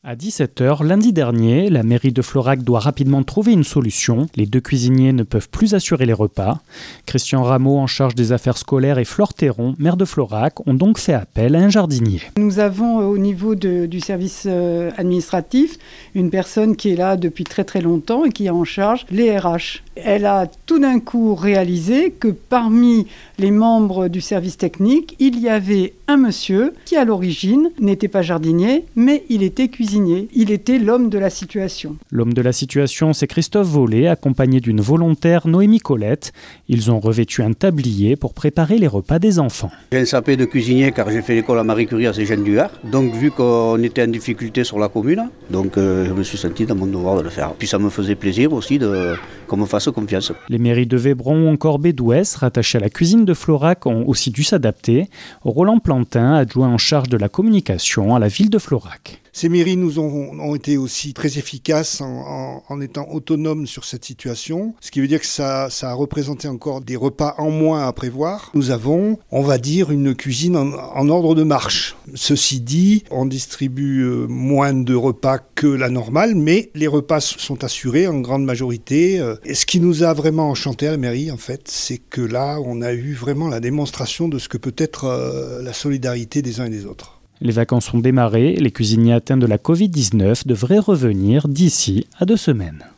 À 17h, lundi dernier, la mairie de Florac doit rapidement trouver une solution. Les 2 cuisiniers ne peuvent plus assurer les repas. Christian Rameau, en charge des affaires scolaires, et Flore Théron, maire de Florac, ont donc fait appel à un jardinier. Nous avons au niveau du service administratif une personne qui est là depuis très très longtemps et qui est en charge les RH. Elle a tout d'un coup réalisé que parmi les membres du service technique, il y avait un monsieur qui à l'origine n'était pas jardinier, mais il était cuisinier. Il était l'homme de la situation. L'homme de la situation, c'est Christophe Vollet, accompagné d'une volontaire, Noémie Colette. Ils ont revêtu un tablier pour préparer les repas des enfants. J'ai un sapé de cuisinier car j'ai fait l'école à Marie Curie à Cégène-du-Gard. Donc vu qu'on était en difficulté sur la commune, je me suis senti dans mon devoir de le faire. Puis ça me faisait plaisir aussi qu'on me fasse confiance. Les mairies de Vébron ou encore Bédouès, rattachées à la cuisine de Florac, ont aussi dû s'adapter. Roland Plantin, adjoint en charge de la communication à la ville de Florac. Ces mairies nous ont été aussi très efficaces en étant autonomes sur cette situation, ce qui veut dire que ça a représenté encore des repas en moins à prévoir. Nous avons, on va dire, une cuisine en ordre de marche. Ceci dit, on distribue moins de repas que la normale, mais les repas sont assurés en grande majorité. Et ce qui nous a vraiment enchanté à la mairie, en fait, c'est que là, on a eu vraiment la démonstration de ce que peut être la solidarité des uns et des autres. Les vacances ont démarré, les cuisiniers atteints de la Covid-19 devraient revenir d'ici à 2 semaines.